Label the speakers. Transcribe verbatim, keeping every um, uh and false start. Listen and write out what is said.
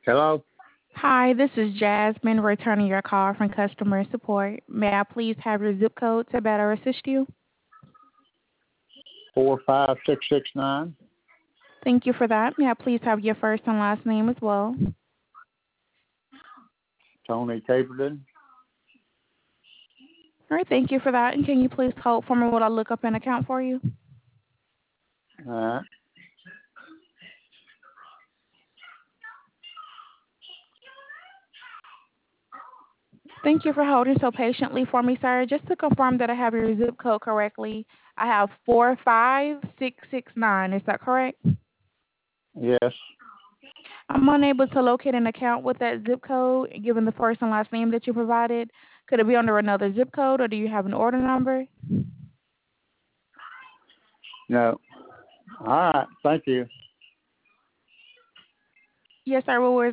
Speaker 1: Hello?
Speaker 2: Hi, this is Jasmine returning your call from customer support. May I please have your zip code to better assist you?
Speaker 1: four five six six nine.
Speaker 2: Thank you for that. May I please have your first and last name as well?
Speaker 1: Tony Caperton.
Speaker 2: All right, thank you for that. And can you please hold for me while I look up an account for you?
Speaker 1: All right.
Speaker 2: Thank you for holding so patiently for me, sir. Just to confirm that I have your zip code correctly, I have four five six six nine. Is that correct?
Speaker 1: Yes.
Speaker 2: I'm unable to locate an account with that zip code, given the first and last name that you provided. Could it be under another zip code, or do you have an order number?
Speaker 1: No. All right. Thank you.
Speaker 2: Yes, sir. What was